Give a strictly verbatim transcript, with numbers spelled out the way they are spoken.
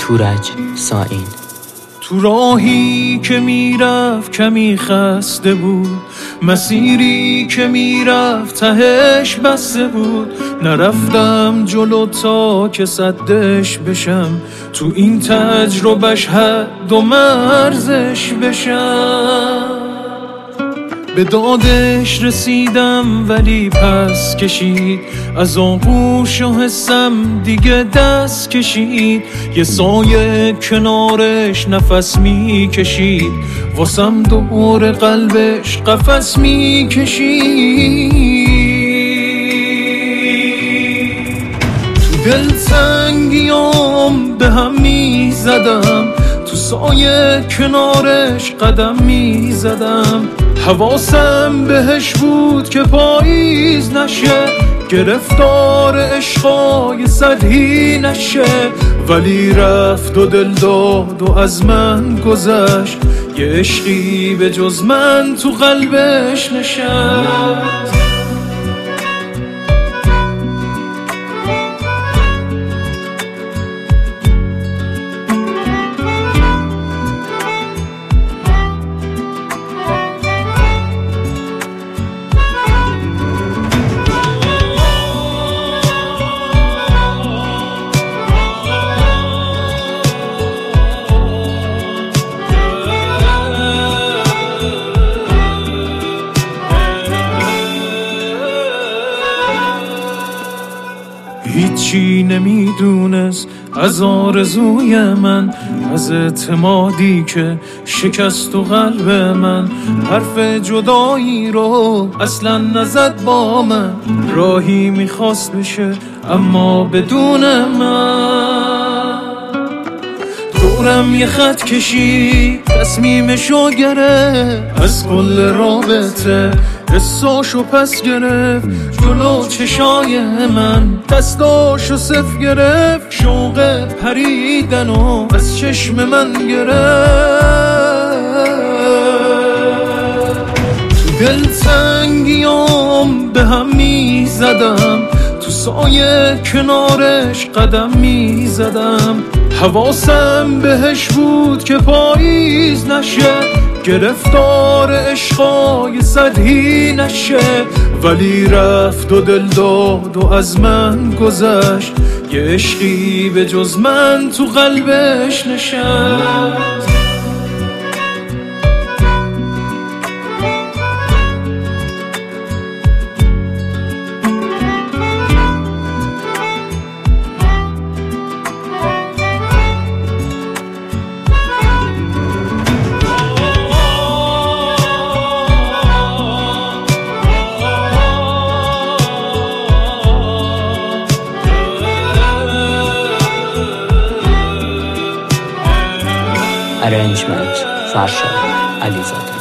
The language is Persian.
تورج سائین. تو راهی که میرفت کمی خسته بود، مسیری که میرفت تهش بسته بود. نرفتم جلو تا که صدش بشم، تو این تجربهش حد و مرزش بشم. به دادش رسیدم ولی پس کشید، از آغوش و حسم دیگه دست کشید. یه سایه کنارش نفس می کشید، واسم دور قلبش قفس می کشید. تو دلتنگیام به هم می زدم، تو سایه کنارش قدم می زدم. حواسم بهش بود که پاییز نشه، گرفتار عشقای سدهی نشه. ولی رفت و دل داد و از من گذشت، یه عشقی به جز من تو قلبش نشست. هیچی نمیدونست از آرزوی من، از اعتمادی که شکست و قلب من. حرف جدایی رو اصلا نزد با من، راهی میخواست بشه اما بدون من. دورم یه خط کشید، تصمیمشو گرفت، از کل رابطه حساشو پس گرفت. جلو چشای من دستاشو صف گرفت، شوق پریدنو از چشم من گرفت. تو دلتنگیام به هم می زدم، تو سایه کنارش قدم می زدم. حواسم بهش بود که پاییز نشه، گرفتار عشقای سدهی نشه. ولی رفت و دل داد و از من گذشت، یه عشقی به جز من تو قلبش نشست. ارنجمنت فرشاد علیزاده.